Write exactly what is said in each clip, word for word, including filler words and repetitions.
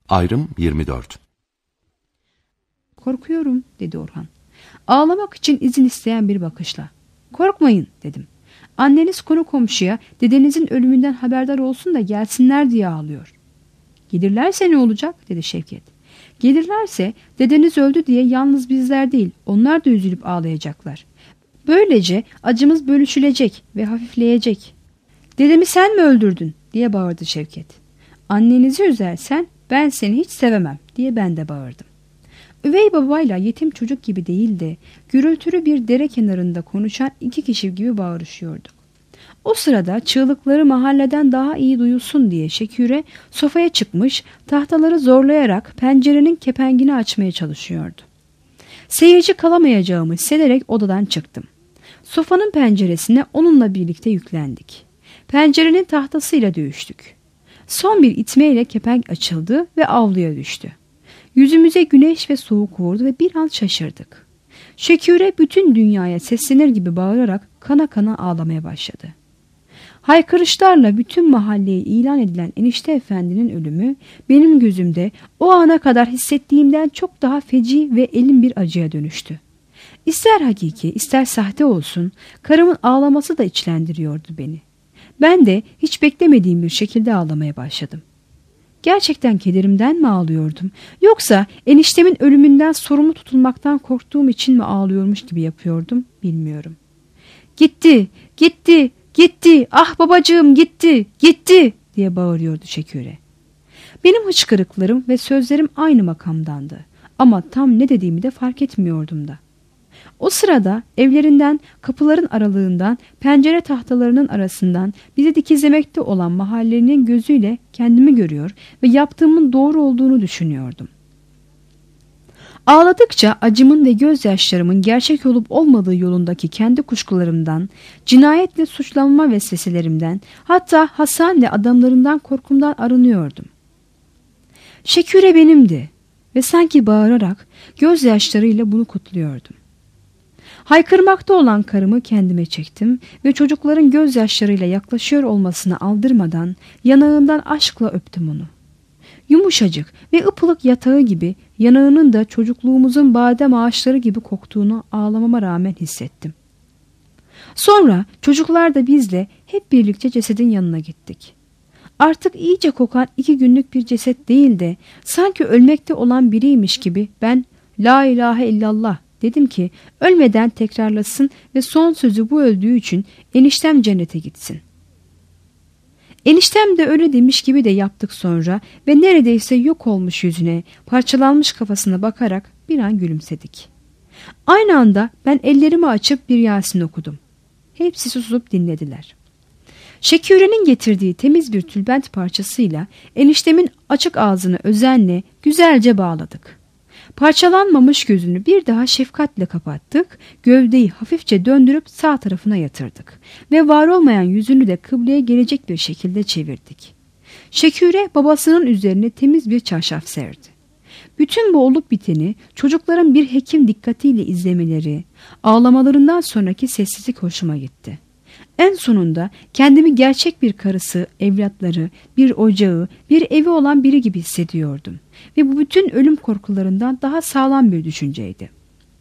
Ayrım yirmi dört. Korkuyorum, dedi Orhan. Ağlamak için izin isteyen bir bakışla. Korkmayın, dedim. Anneniz konu komşuya dedenizin ölümünden haberdar olsun da gelsinler diye ağlıyor. Gelirlerse ne olacak, dedi Şevket. Gelirlerse dedeniz öldü diye yalnız bizler değil, onlar da üzülüp ağlayacaklar. Böylece acımız bölüşülecek ve hafifleyecek. Dedemi sen mi öldürdün, diye bağırdı Şevket. Annenizi üzersen ben seni hiç sevemem, diye ben de bağırdım. Üvey babayla yetim çocuk gibi değil de gürültülü bir dere kenarında konuşan iki kişi gibi bağırışıyorduk. O sırada çığlıkları mahalleden daha iyi duyulsun diye Şeküre sofaya çıkmış, tahtaları zorlayarak pencerenin kepengini açmaya çalışıyordu. Seyirci kalamayacağımı hissederek odadan çıktım. Sofanın penceresine onunla birlikte yüklendik. Pencerenin tahtasıyla dövüştük. Son bir itmeyle kepenk açıldı ve avluya düştü. Yüzümüze güneş ve soğuk vurdu ve bir an şaşırdık. Şeküre bütün dünyaya seslenir gibi bağırarak kana kana ağlamaya başladı. Haykırışlarla bütün mahalleye ilan edilen enişte efendinin ölümü benim gözümde o ana kadar hissettiğimden çok daha feci ve elin bir acıya dönüştü. İster hakiki ister sahte olsun karımın ağlaması da içlendiriyordu beni. Ben de hiç beklemediğim bir şekilde ağlamaya başladım. Gerçekten kederimden mi ağlıyordum yoksa eniştemin ölümünden sorumlu tutulmaktan korktuğum için mi ağlıyormuş gibi yapıyordum bilmiyorum. Gitti, gitti, gitti, ah babacığım gitti, gitti diye bağırıyordu Şeküre. Benim hıçkırıklarım ve sözlerim aynı makamdandı ama tam ne dediğimi de fark etmiyordum da. O sırada evlerinden, kapıların aralığından, pencere tahtalarının arasından bizi dikizlemekte olan mahallenin gözüyle kendimi görüyor ve yaptığımın doğru olduğunu düşünüyordum. Ağladıkça acımın ve gözyaşlarımın gerçek olup olmadığı yolundaki kendi kuşkularımdan, cinayetle suçlanma vesveselerimden, hatta Hasan ve adamlarından korkumdan arınıyordum. Şeküre benimdi ve sanki bağırarak gözyaşlarıyla bunu kutluyordum. Haykırmakta olan karımı kendime çektim ve çocukların gözyaşlarıyla yaklaşıyor olmasını aldırmadan yanağından aşkla öptüm onu. Yumuşacık ve ıpılık yatağı gibi yanağının da çocukluğumuzun badem ağaçları gibi koktuğunu ağlamama rağmen hissettim. Sonra çocuklar da bizle hep birlikte cesedin yanına gittik. Artık iyice kokan iki günlük bir ceset değil de sanki ölmekte olan biriymiş gibi ben la ilahe illallah dedim ki ölmeden tekrarlasın ve son sözü bu öldüğü için eniştem cennete gitsin. Eniştem de öyle demiş gibi de yaptık sonra ve neredeyse yok olmuş yüzüne, parçalanmış kafasına bakarak bir an gülümsedik. Aynı anda ben ellerimi açıp bir Yasin okudum. Hepsi susup dinlediler. Şeküre'nin getirdiği temiz bir tülbent parçasıyla eniştemin açık ağzını özenle güzelce bağladık. Parçalanmamış gözünü bir daha şefkatle kapattık, gövdeyi hafifçe döndürüp sağ tarafına yatırdık ve var olmayan yüzünü de kıbleye gelecek bir şekilde çevirdik. Şeküre babasının üzerine temiz bir çarşaf serdi. Bütün bu olup biteni çocukların bir hekim dikkatiyle izlemeleri, ağlamalarından sonraki sessizlik hoşuma gitti. En sonunda kendimi gerçek bir karısı, evlatları, bir ocağı, bir evi olan biri gibi hissediyordum. Ve bu bütün ölüm korkularından daha sağlam bir düşünceydi.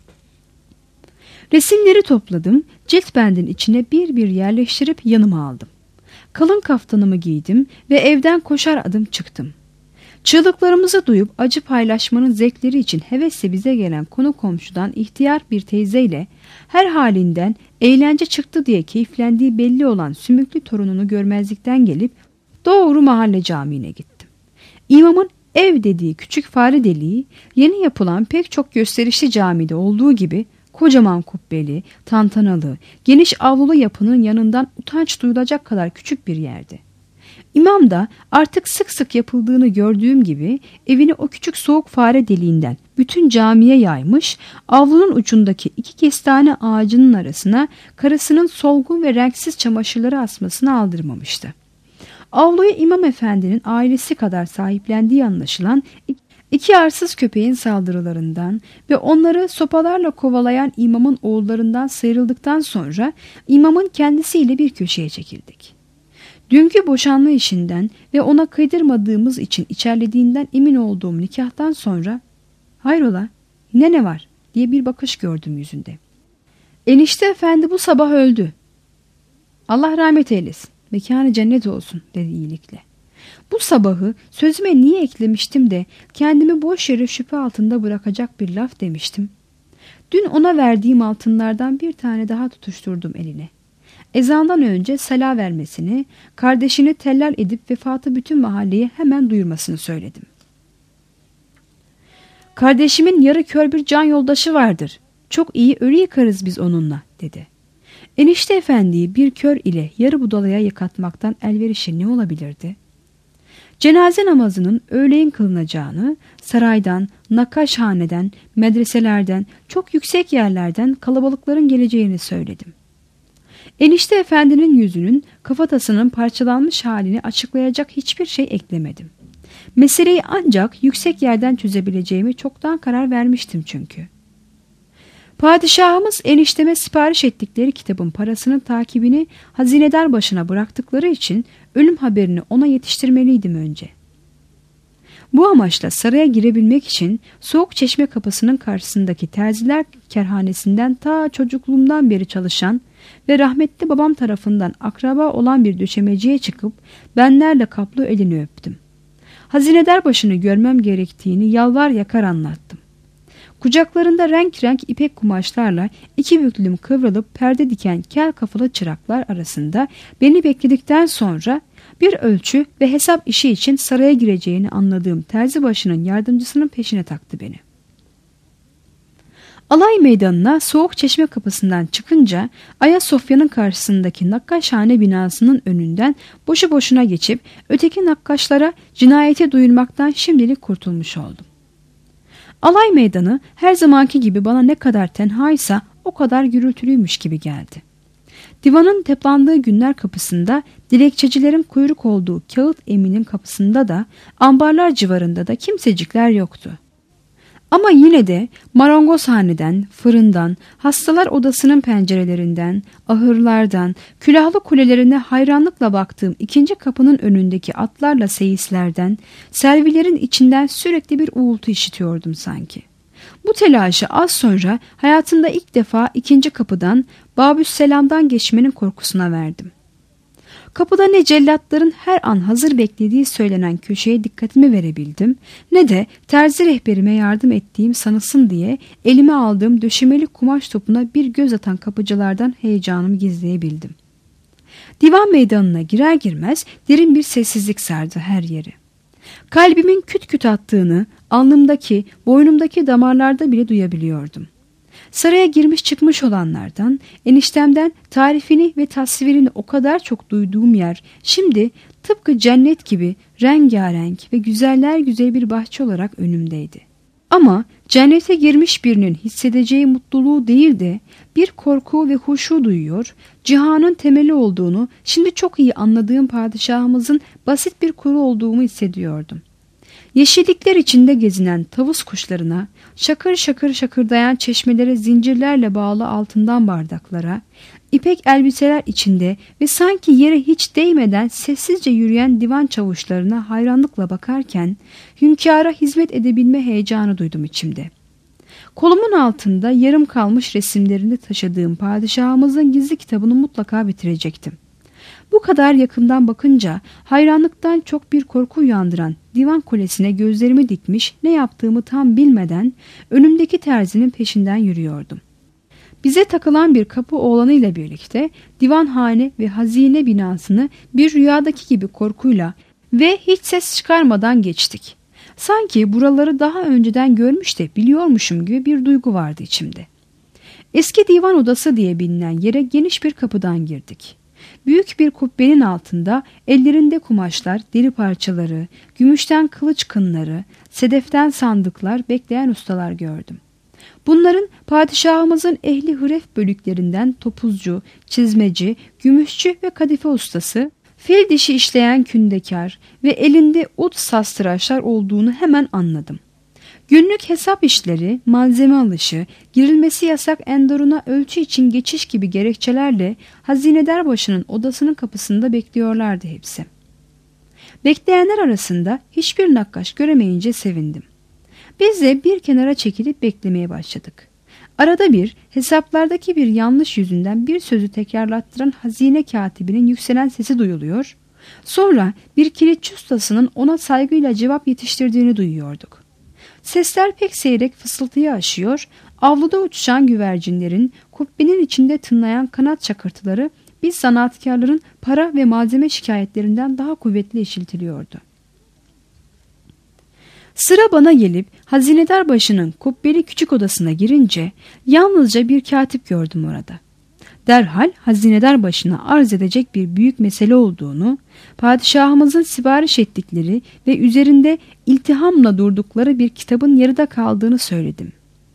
Resimleri topladım, cilt bendin içine bir bir yerleştirip yanıma aldım. Kalın kaftanımı giydim ve evden koşar adım çıktım. Çığlıklarımızı duyup acı paylaşmanın zevkleri için hevesle bize gelen konu komşudan ihtiyar bir teyzeyle her halinden eğlence çıktı diye keyiflendiği belli olan sümüklü torununu görmezlikten gelip doğru mahalle camiine gittim. İmamın ev dediği küçük fare deliği yeni yapılan pek çok gösterişli camide olduğu gibi kocaman kubbeli, tantanalı, geniş avlulu yapının yanından utanç duyulacak kadar küçük bir yerdi. İmam da artık sık sık yapıldığını gördüğüm gibi evini o küçük soğuk fare deliğinden bütün camiye yaymış, avlunun ucundaki iki kestane ağacının arasına karısının solgun ve renksiz çamaşırları asmasını aldırmamıştı. Avluya İmam Efendi'nin ailesi kadar sahiplendiği anlaşılan iki arsız köpeğin saldırılarından ve onları sopalarla kovalayan imamın oğullarından sıyrıldıktan sonra imamın kendisiyle bir köşeye çekildik. Dünkü boşanma işinden ve ona kıydırmadığımız için içerlediğinden emin olduğum nikahtan sonra "Hayrola, yine ne var?" diye bir bakış gördüm yüzünde. "Enişte efendi bu sabah öldü." "Allah rahmet eylesin, mekanı cennet olsun," dedi iyilikle. Bu sabahı sözüme niye eklemiştim de kendimi boş yere şüphe altında bırakacak bir laf demiştim. Dün ona verdiğim altınlardan bir tane daha tutuşturdum eline. Ezandan önce sala vermesini, kardeşini tellal edip vefatı bütün mahalleye hemen duyurmasını söyledim. "Kardeşimin yarı kör bir can yoldaşı vardır. Çok iyi ölü yıkarız biz onunla," dedi. Enişte efendiyi bir kör ile yarı budalaya yıkatmaktan elverişi ne olabilirdi? Cenaze namazının öğleyin kılınacağını, saraydan, nakkaşhaneden, medreselerden, çok yüksek yerlerden kalabalıkların geleceğini söyledim. Enişte efendinin yüzünün, kafatasının parçalanmış halini açıklayacak hiçbir şey eklemedim. Meseleyi ancak yüksek yerden çözebileceğimi çoktan karar vermiştim çünkü. Padişahımız enişteme sipariş ettikleri kitabın parasının takibini hazinedar başına bıraktıkları için ölüm haberini ona yetiştirmeliydim önce. Bu amaçla saraya girebilmek için Soğukçeşme kapısının karşısındaki terziler kerhanesinden ta çocukluğumdan beri çalışan ve rahmetli babam tarafından akraba olan bir döşemeciye çıkıp benlerle kaplı elini öptüm. Hazinedar başını görmem gerektiğini yalvar yakar anlattım. Kucaklarında renk renk ipek kumaşlarla iki büklüm kıvrılıp perde diken kel kafalı çıraklar arasında beni bekledikten sonra bir ölçü ve hesap işi için saraya gireceğini anladığım terzibaşının yardımcısının peşine taktı beni. Alay meydanına Soğukçeşme kapısından çıkınca Ayasofya'nın karşısındaki nakkaşhane binasının önünden boşu boşuna geçip öteki nakkaşlara cinayeti duyurmaktan şimdilik kurtulmuş oldum. Alay meydanı her zamanki gibi bana ne kadar tenhaysa o kadar gürültülüymüş gibi geldi. Divanın teplandığı günler kapısında, dilekçecilerin kuyruk olduğu kağıt eminin kapısında da, ambarlar civarında da kimsecikler yoktu. Ama yine de marangozhaneden, fırından, hastalar odasının pencerelerinden, ahırlardan, külahlı kulelerine hayranlıkla baktığım ikinci kapının önündeki atlarla seyislerden, servilerin içinden sürekli bir uğultu işitiyordum sanki. Bu telaşı az sonra hayatımda ilk defa ikinci kapıdan, Babüsselam'dan geçmenin korkusuna verdim. Kapıda ne cellatların her an hazır beklediği söylenen köşeye dikkatimi verebildim, ne de terzi rehberime yardım ettiğim sanılsın diye elime aldığım döşemeli kumaş topuna bir göz atan kapıcılardan heyecanımı gizleyebildim. Divan meydanına girer girmez derin bir sessizlik sardı her yeri. Kalbimin küt küt attığını alnımdaki, boynumdaki damarlarda bile duyabiliyordum. Saraya girmiş çıkmış olanlardan, eniştemden tarifini ve tasvirini o kadar çok duyduğum yer şimdi tıpkı cennet gibi rengarenk ve güzeller güzel bir bahçe olarak önümdeydi. Ama cennete girmiş birinin hissedeceği mutluluğu değil de bir korku ve huşu duyuyor, cihanın temeli olduğunu şimdi çok iyi anladığım padişahımızın basit bir kulu olduğumu hissediyordum. Yeşillikler içinde gezinen tavus kuşlarına, şakır şakır şakırdayan çeşmelere zincirlerle bağlı altından bardaklara, ipek elbiseler içinde ve sanki yere hiç değmeden sessizce yürüyen divan çavuşlarına hayranlıkla bakarken hünkâra hizmet edebilme heyecanı duydum içimde. Kolumun altında yarım kalmış resimlerini taşıdığım padişahımızın gizli kitabını mutlaka bitirecektim. Bu kadar yakından bakınca hayranlıktan çok bir korku uyandıran divan kulesine gözlerimi dikmiş, ne yaptığımı tam bilmeden önümdeki terzinin peşinden yürüyordum. Bize takılan bir kapı oğlanıyla birlikte divanhane ve hazine binasını bir rüyadaki gibi korkuyla ve hiç ses çıkarmadan geçtik. Sanki buraları daha önceden görmüş de biliyormuşum gibi bir duygu vardı içimde. Eski divan odası diye bilinen yere geniş bir kapıdan girdik. Büyük bir kubbenin altında ellerinde kumaşlar, deri parçaları, gümüşten kılıç kınları, sedeften sandıklar bekleyen ustalar gördüm. Bunların padişahımızın ehli hıref bölüklerinden topuzcu, çizmeci, gümüşçü ve kadife ustası, fil dişi işleyen kündekar ve elinde ut sastıraçlar olduğunu hemen anladım. Günlük hesap işleri, malzeme alışı, girilmesi yasak Enderun'a ölçü için geçiş gibi gerekçelerle hazinedar başının odasının kapısında bekliyorlardı hepsi. Bekleyenler arasında hiçbir nakkaş göremeyince sevindim. Biz de bir kenara çekilip beklemeye başladık. Arada bir hesaplardaki bir yanlış yüzünden bir sözü tekrarlattıran hazine katibinin yükselen sesi duyuluyor, sonra bir kilitçi ustasının ona saygıyla cevap yetiştirdiğini duyuyorduk. Sesler pek seyrek fısıltıyı aşıyor, avluda uçuşan güvercinlerin, kubbenin içinde tınlayan kanat çakırtıları biz zanaatkarların para ve malzeme şikayetlerinden daha kuvvetli işitiliyordu. Sıra bana gelip hazinedar başının kubbeli küçük odasına girince yalnızca bir katip gördüm orada. Derhal hazinedar başına arz edecek bir büyük mesele olduğunu, padişahımızın sipariş ettikleri ve üzerinde iltihamla durdukları bir kitabın yarıda kaldığını söyledim.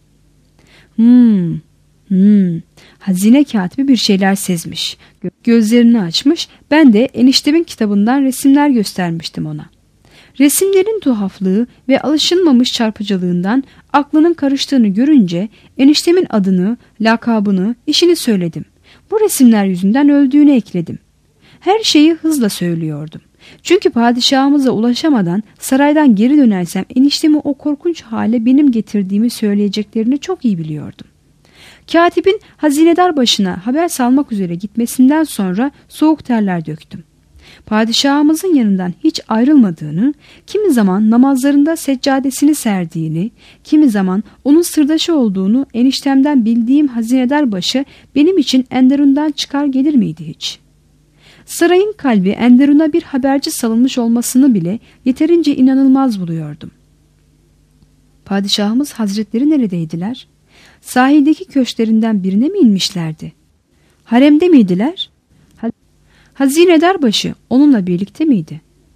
Hmm, hmm, hazine katibi bir şeyler sezmiş. Gözlerini açmış, ben de eniştemin kitabından resimler göstermiştim ona. Resimlerin tuhaflığı ve alışılmamış çarpıcılığından aklının karıştığını görünce eniştemin adını, lakabını, işini söyledim. Bu resimler yüzünden öldüğünü ekledim. Her şeyi hızla söylüyordum. Çünkü padişahımıza ulaşamadan saraydan geri dönersem eniştemi o korkunç hale benim getirdiğimi söyleyeceklerini çok iyi biliyordum. Katibin hazinedar başına haber salmak üzere gitmesinden sonra soğuk terler döktüm. Padişahımızın yanından hiç ayrılmadığını, kimi zaman namazlarında seccadesini serdiğini, kimi zaman onun sırdaşı olduğunu eniştemden bildiğim hazinedar başı benim için Enderun'dan çıkar gelir miydi hiç? Sarayın kalbi Enderun'a bir haberci salınmış olmasını bile yeterince inanılmaz buluyordum. Padişahımız hazretleri neredeydiler? Sahildeki köşklerinden birine mi inmişlerdi? Haremde miydiler? Hazinedar başı onunla birlikte miydi?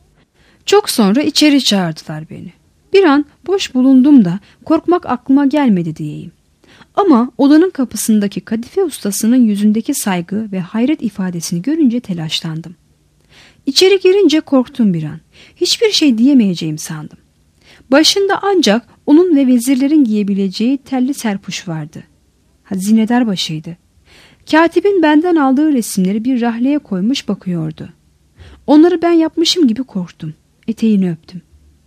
Çok sonra içeri çağırdılar beni. Bir an boş bulundum da korkmak aklıma gelmedi diyeyim. Ama odanın kapısındaki kadife ustasının yüzündeki saygı ve hayret ifadesini görünce telaşlandım. İçeri girince korktum bir an. Hiçbir şey diyemeyeceğim sandım. Başında ancak onun ve vezirlerin giyebileceği telli serpuş vardı. Hazinedar başıydı. Katibin benden aldığı resimleri bir rahleye koymuş bakıyordu. Onları ben yapmışım gibi korktum. Eteğini öptüm.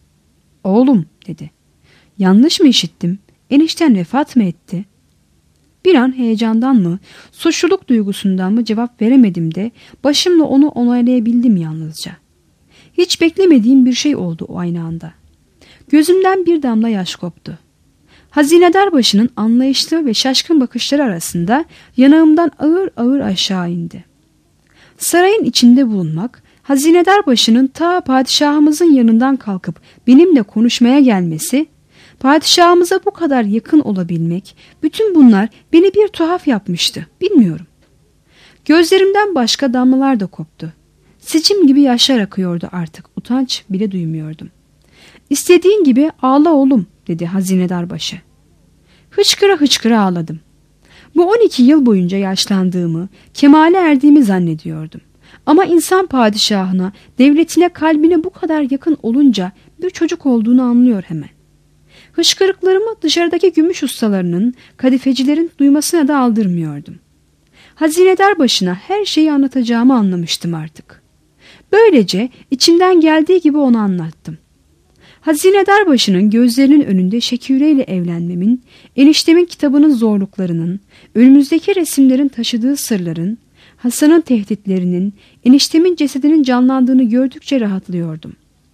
Oğlum dedi. Yanlış mı işittim? Enişten vefat mı etti? Bir an heyecandan mı, suçluluk duygusundan mı cevap veremedim de başımla onu onaylayabildim yalnızca. Hiç beklemediğim bir şey oldu o aynı anda. Gözümden bir damla yaş koptu. Hazinedar başının anlayışlı ve şaşkın bakışları arasında yanağımdan ağır ağır aşağı indi. Sarayın içinde bulunmak, hazinedar başının ta padişahımızın yanından kalkıp benimle konuşmaya gelmesi, padişahımıza bu kadar yakın olabilmek, bütün bunlar beni bir tuhaf yapmıştı, bilmiyorum. Gözlerimden başka damlalar da koptu. Sicim gibi yaşlar akıyordu artık, utanç bile duymuyordum. İstediğin gibi ağla oğlum dedi hazinedar başı. Hıçkıra hıçkıra ağladım. Bu on iki yıl boyunca yaşlandığımı, kemale erdiğimi zannediyordum. Ama insan padişahına, devletine, kalbine bu kadar yakın olunca bir çocuk olduğunu anlıyor hemen. Hıçkırıklarımı dışarıdaki gümüş ustalarının, kadifecilerin duymasına da aldırmıyordum. Hazinedar başına her şeyi anlatacağımı anlamıştım artık. Böylece içimden geldiği gibi onu anlattım. Hazinedar başının gözlerinin önünde Şeküre ile evlenmemin, eniştemin kitabının zorluklarının, önümüzdeki resimlerin taşıdığı sırların, Hasan'ın tehditlerinin, eniştemin cesedinin canlandığını gördükçe rahatlıyordum.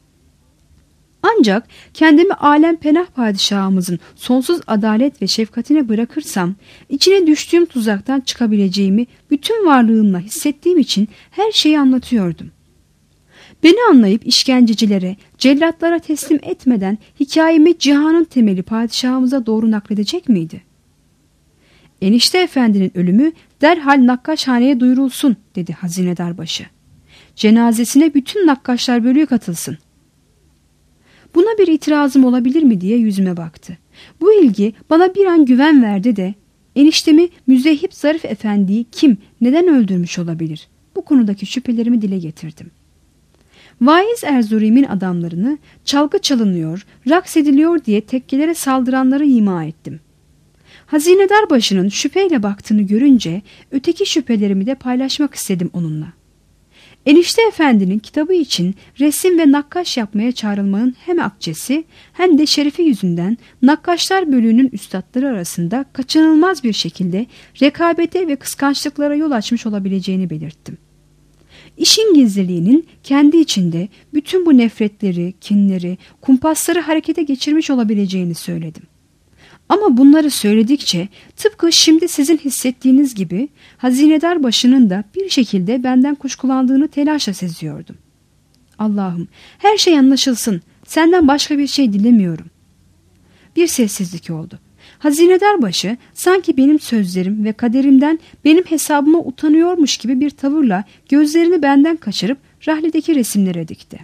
Ancak kendimi alempenah padişahımızın sonsuz adalet ve şefkatine bırakırsam, içine düştüğüm tuzaktan çıkabileceğimi bütün varlığımla hissettiğim için her şeyi anlatıyordum. Beni anlayıp işkencecilere, cellatlara teslim etmeden hikayemi cihanın temeli padişahımıza doğru nakledecek miydi? Enişte efendinin ölümü derhal nakkaşhaneye duyurulsun dedi hazinedar başı. Cenazesine bütün nakkaşlar bölüğü katılsın. Buna bir itirazım olabilir mi diye yüzüme baktı. Bu ilgi bana bir an güven verdi de eniştemi Müzehip Zarif Efendi'yi kim, neden öldürmüş olabilir? Bu konudaki şüphelerimi dile getirdim. Vaiz Erzurum'un adamlarını çalgı çalınıyor, raks ediliyor diye tekkelere saldıranları ima ettim. Hazinedar başının şüpheyle baktığını görünce öteki şüphelerimi de paylaşmak istedim onunla. Enişte Efendi'nin kitabı için resim ve nakkaş yapmaya çağrılmanın hem akçesi hem de şerefi yüzünden nakkaşlar bölüğünün üstadları arasında kaçınılmaz bir şekilde rekabete ve kıskançlıklara yol açmış olabileceğini belirttim. İşin gizliliğinin kendi içinde bütün bu nefretleri, kinleri, kumpasları harekete geçirmiş olabileceğini söyledim. Ama bunları söyledikçe tıpkı şimdi sizin hissettiğiniz gibi hazinedar başının da bir şekilde benden kuşkulandığını telaşla seziyordum. Allah'ım, her şey anlaşılsın, senden başka bir şey dilemiyorum. Bir sessizlik oldu. Hazinedar başı sanki benim sözlerim ve kaderimden benim hesabıma utanıyormuş gibi bir tavırla gözlerini benden kaçırıp rahledeki resimlere dikti.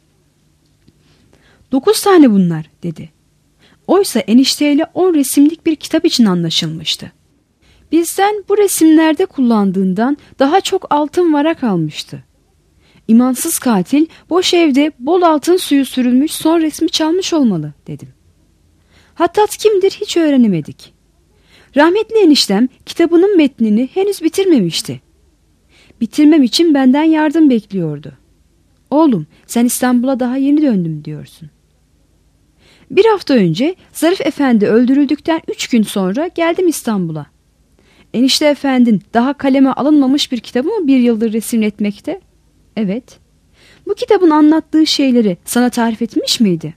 Dokuz tane bunlar dedi. Oysa enişteyle on resimlik bir kitap için anlaşılmıştı. Bizden bu resimlerde kullandığından daha çok altın varak almıştı. İmansız katil boş evde bol altın suyu sürülmüş son resmi çalmış olmalı dedim. Hattat kimdir hiç öğrenemedik. Rahmetli eniştem kitabının metnini henüz bitirmemişti. Bitirmem için benden yardım bekliyordu. Oğlum, sen İstanbul'a daha yeni döndüm diyorsun. Bir hafta önce Zarif Efendi öldürüldükten üç gün sonra geldim İstanbul'a. Enişte Efendin daha kaleme alınmamış bir kitabı mı bir yıldır resimletmekte? Evet. Bu kitabın anlattığı şeyleri sana tarif etmiş miydi?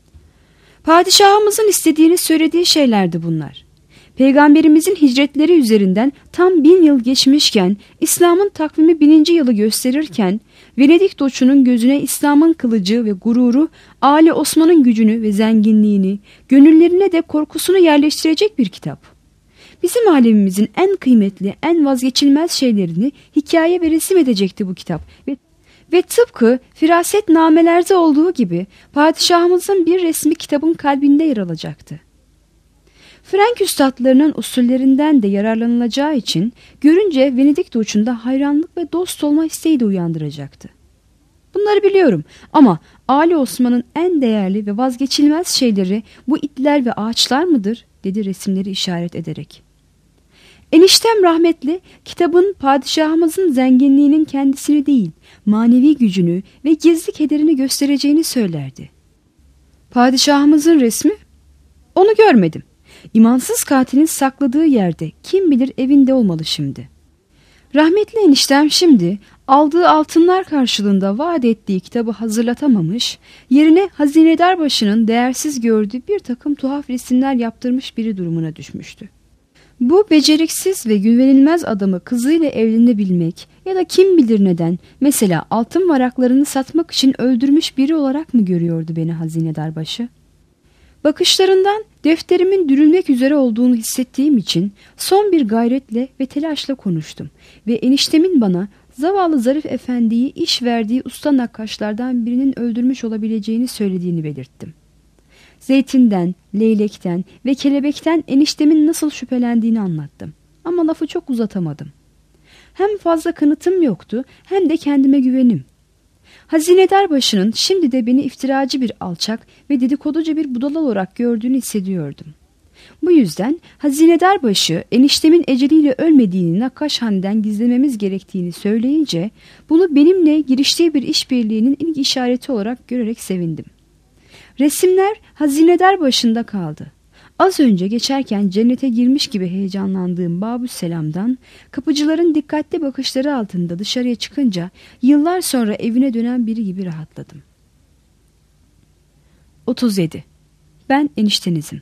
Padişahımızın istediğini söylediği şeylerdi bunlar. Peygamberimizin hicretleri üzerinden tam bin yıl geçmişken, İslam'ın takvimi bininci yılı gösterirken, Venedik doçunun gözüne İslam'ın kılıcı ve gururu, Ali Osman'ın gücünü ve zenginliğini, gönüllerine de korkusunu yerleştirecek bir kitap. Bizim alemimizin en kıymetli, en vazgeçilmez şeylerini hikaye ve resim edecekti bu kitap. Ve, ve tıpkı firasetnamelerde olduğu gibi padişahımızın bir resmi kitabın kalbinde yer alacaktı. Frank üstadlarının usullerinden de yararlanılacağı için görünce Venedik doçunda hayranlık ve dost olma isteği de uyandıracaktı. Bunları biliyorum ama Ali Osman'ın en değerli ve vazgeçilmez şeyleri bu itler ve ağaçlar mıdır? Dedi resimleri işaret ederek. Eniştem rahmetli kitabın padişahımızın zenginliğinin kendisini değil, manevi gücünü ve gizli kederini göstereceğini söylerdi. Padişahımızın resmi? Onu görmedim. İmansız katilin sakladığı yerde kim bilir evinde olmalı şimdi. Rahmetli eniştem şimdi aldığı altınlar karşılığında vaat ettiği kitabı hazırlatamamış, yerine hazinedar başının değersiz gördüğü bir takım tuhaf resimler yaptırmış biri durumuna düşmüştü. Bu beceriksiz ve güvenilmez adamı kızıyla evlenebilmek ya da kim bilir neden mesela altın varaklarını satmak için öldürmüş biri olarak mı görüyordu beni hazinedar başı? Bakışlarından defterimin dürülmek üzere olduğunu hissettiğim için son bir gayretle ve telaşla konuştum ve eniştemin bana zavallı Zarif Efendi'yi iş verdiği usta nakkaşlardan birinin öldürmüş olabileceğini söylediğini belirttim. Zeytinden, leylekten ve kelebekten eniştemin nasıl şüphelendiğini anlattım ama lafı çok uzatamadım. Hem fazla kanıtım yoktu hem de kendime güvenim. Hazinedar başının şimdi de beni iftiracı bir alçak ve dedikoducu bir budala olarak gördüğünü hissediyordum. Bu yüzden hazinedar başı eniştemin eceliyle ölmediğini Nakkaşhane'den gizlememiz gerektiğini söyleyince bunu benimle giriştiği bir işbirliğinin ilk işareti olarak görerek sevindim. Resimler hazinedar başında kaldı. Az önce geçerken cennete girmiş gibi heyecanlandığım Babüsselam'dan kapıcıların dikkatli bakışları altında dışarıya çıkınca yıllar sonra evine dönen biri gibi rahatladım. otuz yedi. Ben eniştenizim.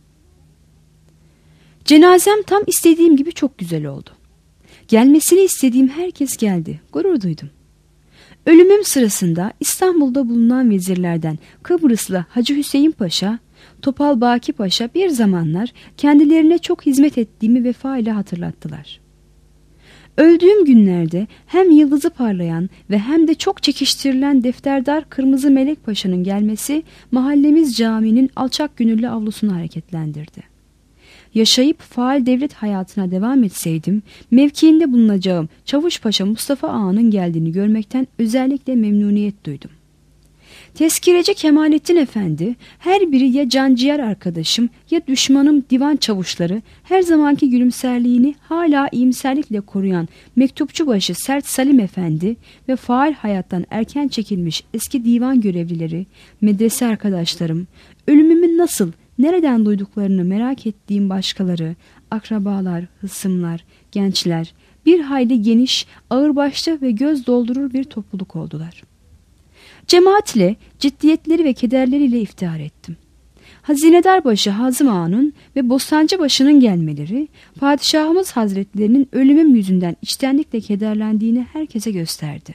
Cenazem tam istediğim gibi çok güzel oldu. Gelmesini istediğim herkes geldi. Gurur duydum. Ölümüm sırasında İstanbul'da bulunan vezirlerden Kıbrıslı Hacı Hüseyin Paşa, Topal Baki Paşa bir zamanlar kendilerine çok hizmet ettiğimi vefa ile hatırlattılar. Öldüğüm günlerde hem yıldızı parlayan ve hem de çok çekiştirilen defterdar Kırmızı Melek Paşa'nın gelmesi mahallemiz caminin alçak gönüllü avlusunu hareketlendirdi. yaşayıp faal devlet hayatına devam etseydim, mevkiinde bulunacağım Çavuşpaşa Mustafa Ağa'nın geldiğini görmekten özellikle memnuniyet duydum. Tezkireci Kemalettin Efendi, her biri ya canciğer arkadaşım ya düşmanım divan çavuşları, her zamanki gülümserliğini hala iyimserlikle koruyan mektupçubaşı Sert Salim Efendi ve faal hayattan erken çekilmiş eski divan görevlileri, medrese arkadaşlarım, ölümümün nasıl, nereden duyduklarını merak ettiğim başkaları, akrabalar, hısımlar, gençler, bir hayli geniş, ağırbaşlı ve göz doldurur bir topluluk oldular. Cemaatle, ciddiyetleri ve kederleriyle iftihar ettim. Hazinedarbaşı Hazım Ağa'nın ve Bostancıbaşı'nın gelmeleri, Padişahımız Hazretlerinin ölümüm yüzünden içtenlikle kederlendiğini herkese gösterdi.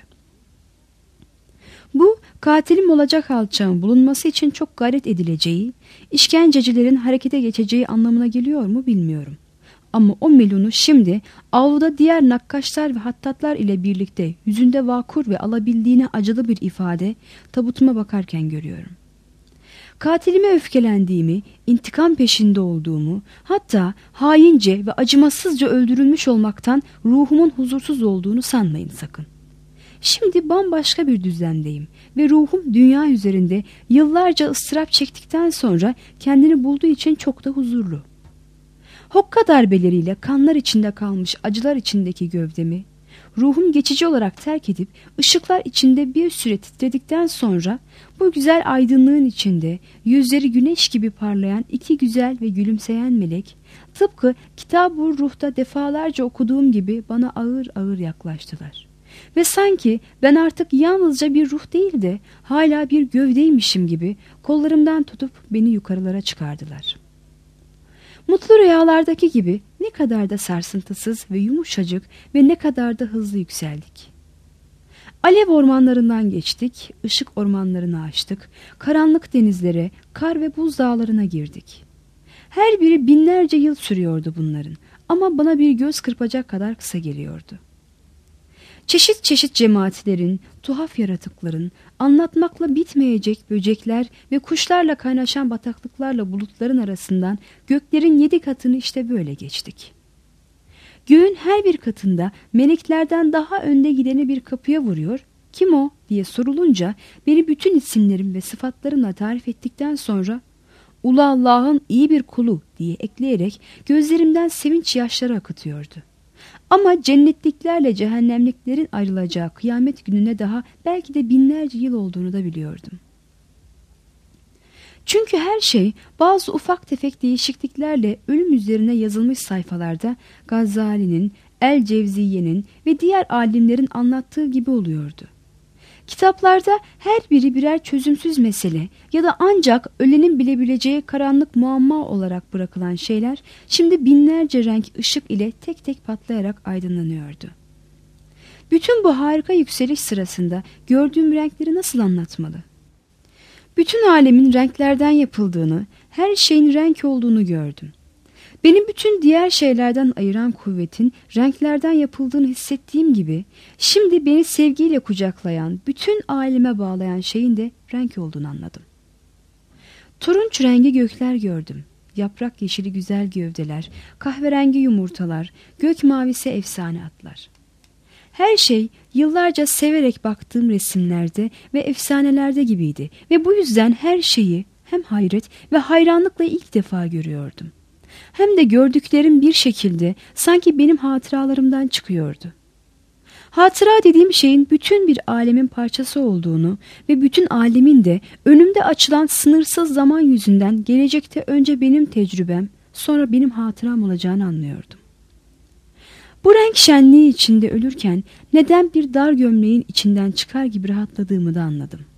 Bu, katilim olacak alçağın bulunması için çok gayret edileceği, işkencecilerin harekete geçeceği anlamına geliyor mu bilmiyorum. Ama o melunu şimdi avluda diğer nakkaşlar ve hattatlar ile birlikte yüzünde vakur ve alabildiğine acılı bir ifade tabutuma bakarken görüyorum. Katilime öfkelendiğimi, intikam peşinde olduğumu, hatta haince ve acımasızca öldürülmüş olmaktan ruhumun huzursuz olduğunu sanmayın sakın. Şimdi bambaşka bir düzlemdeyim ve ruhum dünya üzerinde yıllarca ıstırap çektikten sonra kendini bulduğu için çok da huzurlu. Hokka darbeleriyle kanlar içinde kalmış acılar içindeki gövdemi, ruhum geçici olarak terk edip ışıklar içinde bir süre titredikten sonra bu güzel aydınlığın içinde yüzleri güneş gibi parlayan iki güzel ve gülümseyen melek, tıpkı Kitab-ı Ruh'ta defalarca okuduğum gibi bana ağır ağır yaklaştılar. Ve sanki ben artık yalnızca bir ruh değil de hala bir gövdeymişim gibi kollarımdan tutup beni yukarılara çıkardılar. Mutlu rüyalardaki gibi ne kadar da sarsıntısız ve yumuşacık ve ne kadar da hızlı yükseldik. Alev ormanlarından geçtik, ışık ormanlarını açtık, karanlık denizlere, kar ve buz dağlarına girdik. Her biri binlerce yıl sürüyordu bunların ama bana bir göz kırpacak kadar kısa geliyordu. Çeşit çeşit cemaatlerin, tuhaf yaratıkların, anlatmakla bitmeyecek böcekler ve kuşlarla kaynaşan bataklıklarla bulutların arasından göklerin yedi katını işte böyle geçtik. Göğün her bir katında meleklerden daha önde gideni bir kapıya vuruyor, kim o diye sorulunca beni bütün isimlerim ve sıfatlarımla tarif ettikten sonra Ulu Allah'ın iyi bir kulu diye ekleyerek gözlerimden sevinç yaşları akıtıyordu. Ama cennetliklerle cehennemliklerin ayrılacağı kıyamet gününe daha belki de binlerce yıl olduğunu da biliyordum. Çünkü her şey bazı ufak tefek değişikliklerle ölüm üzerine yazılmış sayfalarda Gazali'nin, El Cevziye'nin ve diğer alimlerin anlattığı gibi oluyordu. Kitaplarda her biri birer çözümsüz mesele ya da ancak ölenin bilebileceği karanlık muamma olarak bırakılan şeyler şimdi binlerce renk ışık ile tek tek patlayarak aydınlanıyordu. Bütün bu harika yükseliş sırasında gördüğüm renkleri nasıl anlatmalı? Bütün alemin renklerden yapıldığını, her şeyin renk olduğunu gördüm. Benim bütün diğer şeylerden ayıran kuvvetin renklerden yapıldığını hissettiğim gibi, şimdi beni sevgiyle kucaklayan, bütün aleme bağlayan şeyin de renk olduğunu anladım. Turunç rengi gökler gördüm. Yaprak yeşili güzel gövdeler, kahverengi yumurtalar, gök mavisi efsane atlar. Her şey yıllarca severek baktığım resimlerde ve efsanelerde gibiydi ve bu yüzden her şeyi hem hayret ve hayranlıkla ilk defa görüyordum. Hem de gördüklerim bir şekilde sanki benim hatıralarımdan çıkıyordu. Hatıra dediğim şeyin bütün bir alemin parçası olduğunu ve bütün alemin de önümde açılan sınırsız zaman yüzünden gelecekte önce benim tecrübem, sonra benim hatıram olacağını anlıyordum. Bu renk şenliği içinde ölürken neden bir dar gömleğin içinden çıkar gibi rahatladığımı da anladım.